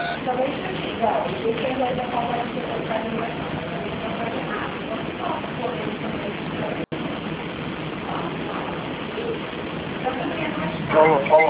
Talvez seja igual. Esse é da forma que você colocar no Vamos